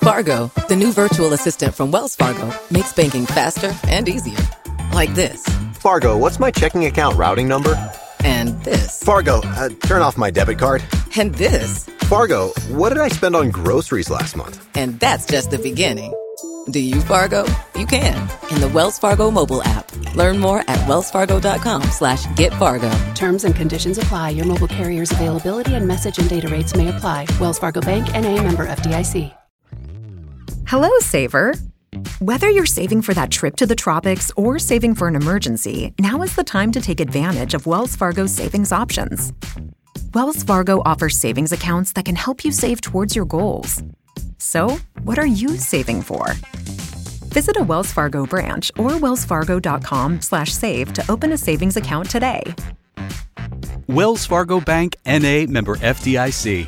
Fargo, the new virtual assistant from Wells Fargo, makes banking faster and easier. Like this. Fargo, what's my checking account routing number? And this. Fargo, turn off my debit card. And this. Fargo, what did I spend on groceries last month? And that's just the beginning. Do you, Fargo? You can. In the Wells Fargo mobile app. Learn more at wellsfargo.com/getfargo. Terms and conditions apply. Your mobile carrier's availability and message and data rates may apply. Wells Fargo Bank, N.A., member FDIC. Hello, saver. Whether you're saving for that trip to the tropics or saving for an emergency, now is the time to take advantage of Wells Fargo's savings options. Wells Fargo offers savings accounts that can help you save towards your goals. So, what are you saving for? Visit a Wells Fargo branch or wellsfargo.com/save to open a savings account today. Wells Fargo Bank, N.A., member FDIC.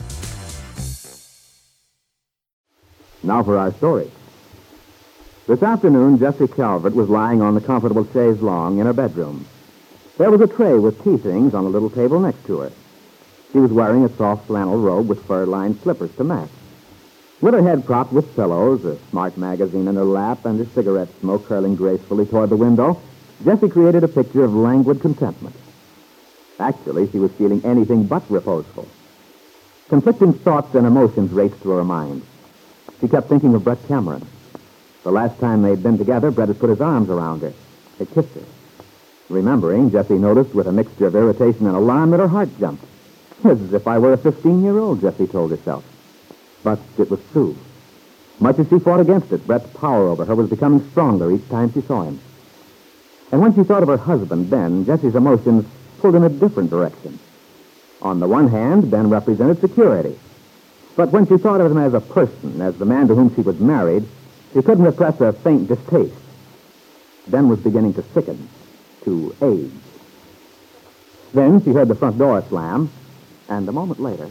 Now for our story. This afternoon, Jessie Calvert was lying on the comfortable chaise longue in her bedroom. There was a tray with tea things on a little table next to her. She was wearing a soft flannel robe with fur-lined slippers to match. With her head propped with pillows, a smart magazine in her lap, and her cigarette smoke curling gracefully toward the window, Jessie created a picture of languid contentment. Actually, she was feeling anything but reposeful. Conflicting thoughts and emotions raced through her mind. She kept thinking of Brett Cameron. The last time they'd been together, Brett had put his arms around her. Had kissed her. Remembering, Jessie noticed with a mixture of irritation and alarm that her heart jumped. As if I were a 15-year-old, Jessie told herself. But it was true. Much as she fought against it, Brett's power over her was becoming stronger each time she saw him. And when she thought of her husband, Ben, Jessie's emotions pulled in a different direction. On the one hand, Ben represented security. But when she thought of him as a person, as the man to whom she was married, she couldn't repress a faint distaste. Ben was beginning to sicken, to age. Then she heard the front door slam, and a moment later...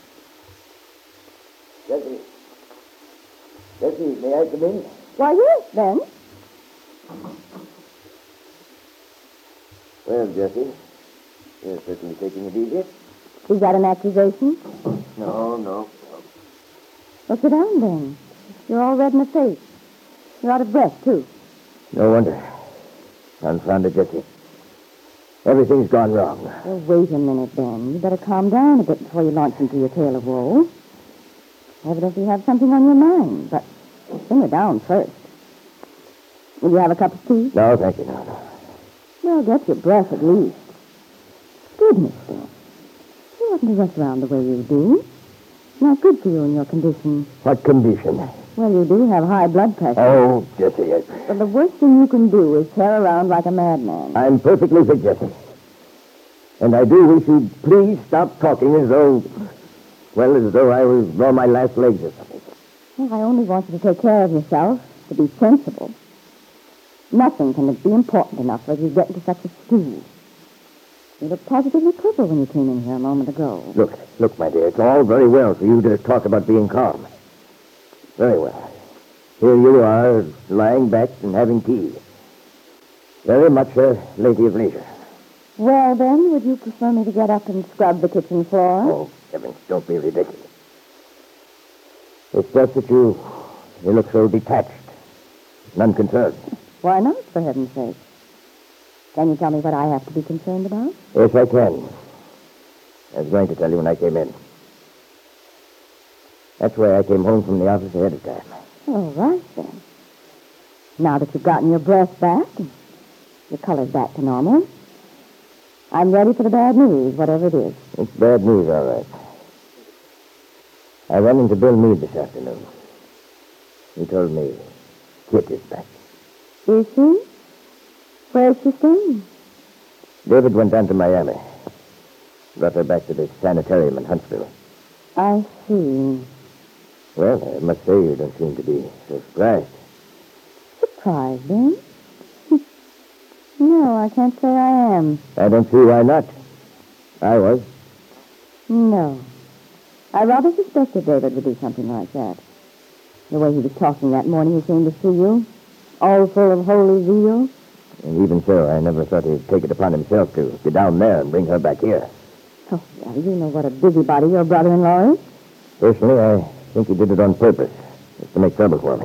Jessie, may I come in? Why, yes, Ben. Well, Jessie, you're certainly taking it easy. Is that an accusation? No. Well, sit down, Ben. You're all red in the face. You're out of breath, too. No wonder. Confounded, Jessie. Everything's gone wrong. Well, wait a minute, Ben. You better calm down a bit before you launch into your tale of woe. Evidently you have something on your mind, but simmer down first. Will you have a cup of tea? No, thank you, no. Well, get your breath at least. Goodness, Ben. You oughtn't to rush around the way you do. Not good for you in your condition. What condition? Well, you do have high blood pressure. Oh, Jessie, But the worst thing you can do is tear around like a madman. I'm perfectly fit, Jessie. And I do wish you'd please stop talking as though I was on my last legs or something. Well, I only want you to take care of yourself, to be sensible. Nothing can be important enough for you to get into such a stew. You looked positively purple when you came in here a moment ago. Look, my dear, it's all very well for you to talk about being calm. Very well. Here you are, lying back and having tea. Very much a lady of leisure. Well, then, would you prefer me to get up and scrub the kitchen floor? Oh, heavens, don't be ridiculous. It's just that you look so detached and unconcerned. Why not, for heaven's sake? Can you tell me what I have to be concerned about? Yes, I can. I was going to tell you when I came in. That's why I came home from the office ahead of time. All right, then. Now that you've gotten your breath back and your color's back to normal, I'm ready for the bad news, whatever it is. It's bad news, all right. I ran into Bill Meade this afternoon. He told me Kit is back. Is she? Where's she staying? David went down to Miami. Brought her back to this sanitarium in Huntsville. I see. Well, I must say you don't seem to be so surprised. Surprised, then? No, I can't say I am. I don't see why not. I was. No. I rather suspected David would do something like that. The way he was talking that morning he came to see you, all full of holy zeal. And even so, I never thought he'd take it upon himself to go down there and bring her back here. Oh, well, you know what a busybody your brother-in-law is. Personally, I think he did it on purpose. Just to make trouble for me.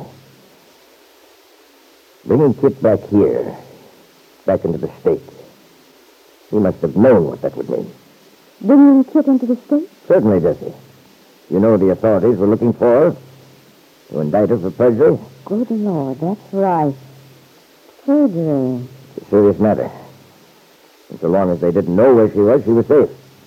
Bringing Kit back here, back into the state. He must have known what that would mean. Bringing Kit into the state? Certainly, Jessie. You know the authorities were looking for her to indict her for perjury. Good Lord, that's right. Perjury. It's a serious matter. And so long as they didn't know where she was safe.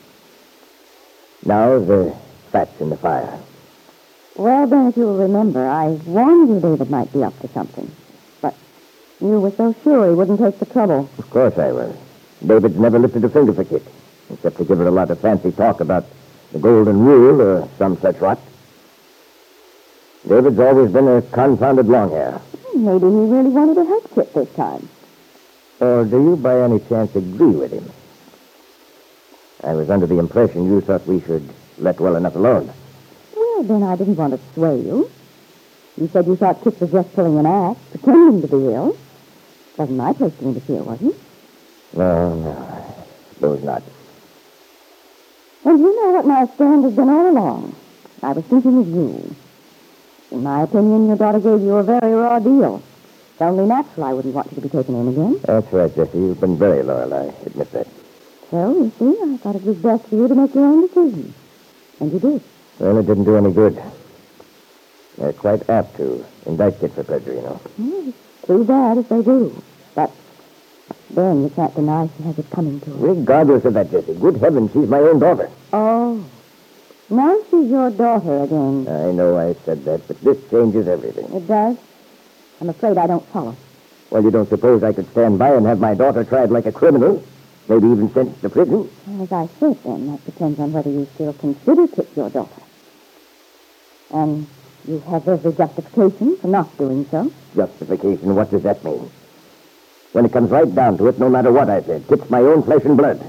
Now the fat's in the fire. Well, then, if you'll remember, I warned you David might be up to something. But you were so sure he wouldn't take the trouble. Of course I was. David's never lifted a finger for Kit, except to give her a lot of fancy talk about the golden rule or some such rot. David's always been a confounded longhair. Maybe he really wanted to help Kit this time. Or do you by any chance agree with him? I was under the impression you thought we should let well enough alone. Well, then I didn't want to sway you. You said you thought Kit was just pulling an act, pretending to be ill. Wasn't my place to interfere, was it? No, I suppose not. Well, you know what my stand has been all along. I was thinking of you. In my opinion, your daughter gave you a very raw deal. It's only natural I wouldn't want you to be taken in again. That's right, Jessie. You've been very loyal, I admit that. So, you see, I thought it was best for you to make your own decision. And you did. Well, it didn't do any good. They're quite apt to indict Kit for perjury, you know. Well, it's too bad if they do. But then you can't deny she has it coming to her. Regardless of that, Jessie, good heavens, she's my own daughter. Oh. Now she's your daughter again. I know I said that, but this changes everything. It does? I'm afraid I don't follow. Well, you don't suppose I could stand by and have my daughter tried like a criminal? Maybe even sentenced to prison? Well, as I said, then, that depends on whether you still consider Kit your daughter. And you have every justification for not doing so. Justification? What does that mean? When it comes right down to it, no matter what I said, Kit's my own flesh and blood.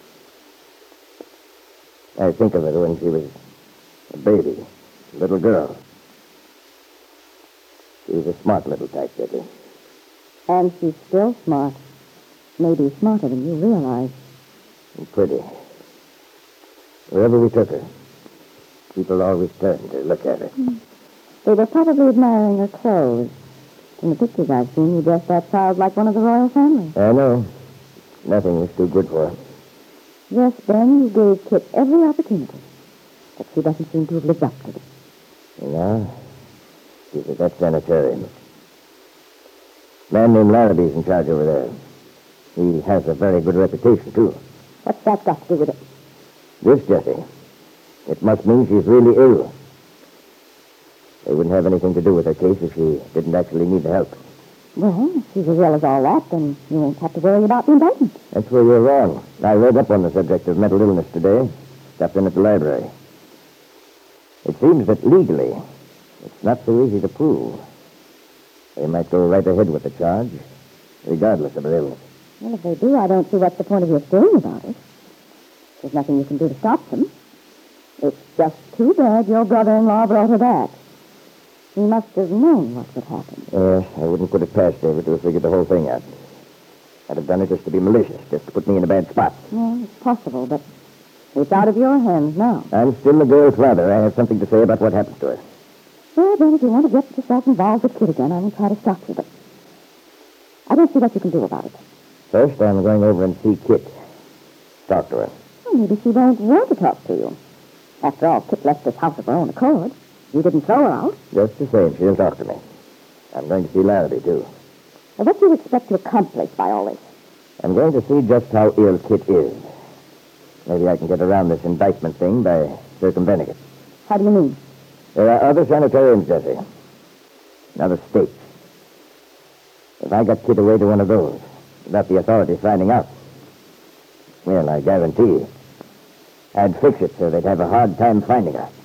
I think of her when she was a baby, a little girl. She was a smart little type, Jessie. And she's still smart. Maybe smarter than you realize. And pretty. Wherever we took her, people always turned to look at her. They were probably admiring her clothes. In the pictures I've seen, you dressed that child like one of the royal family. I know. Nothing was too good for her. Yes, Ben, you gave Kit every opportunity. But she doesn't seem to have lived up to it. No. She's at that sanitarium. A man named Larrabee's in charge over there. He has a very good reputation, too. What's that got to do with it? This, Jessie. It must mean she's really ill. They wouldn't have anything to do with her case if she didn't actually need the help. Well, if she's as well as all that, then you won't have to worry about the indictment. That's where you're wrong. I read up on the subject of mental illness today. Stopped in at the library. It seems that legally, it's not so easy to prove. They might go right ahead with the charge, regardless of her illness. Well, if they do, I don't see what's the point of your staying about it. There's nothing you can do to stop them. It's just too bad your brother-in-law brought her back. He must have known what would happen. Yes, I wouldn't put it past David to have figured the whole thing out. I'd have done it just to be malicious, just to put me in a bad spot. Well, it's possible, but it's out of your hands now. I'm still the girl's father. I have something to say about what happened to her. Well, then, if you want to get yourself involved with Kit again, I won't try to stop you, but I don't see what you can do about it. First, I'm going over and see Kit. Talk to her. Well, maybe she won't want to talk to you. After all, Kit left this house of her own accord. You didn't throw her out. Just the same, she'll talk to me. I'm going to see Larrabee, too. Well, what do you expect to accomplish by all this? I'm going to see just how ill Kit is. Maybe I can get around this indictment thing by circumventing it. How do you mean? There are other sanitariums, Jessie. In other states. If I got Kit away to one of those, without the authorities finding out, well, I guarantee I'd fix it so they'd have a hard time finding her.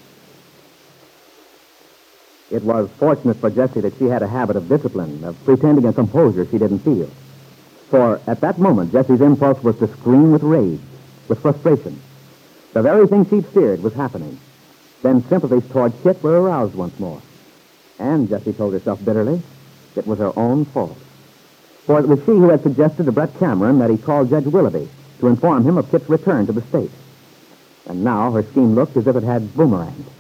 It was fortunate for Jessie that she had a habit of discipline, of pretending a composure she didn't feel. For at that moment, Jessie's impulse was to scream with rage, with frustration. The very thing she'd feared was happening. Then sympathies toward Kit were aroused once more. And, Jessie told herself bitterly, it was her own fault. For it was she who had suggested to Brett Cameron that he call Judge Willoughby to inform him of Kit's return to the state. And now her scheme looked as if it had boomeranged.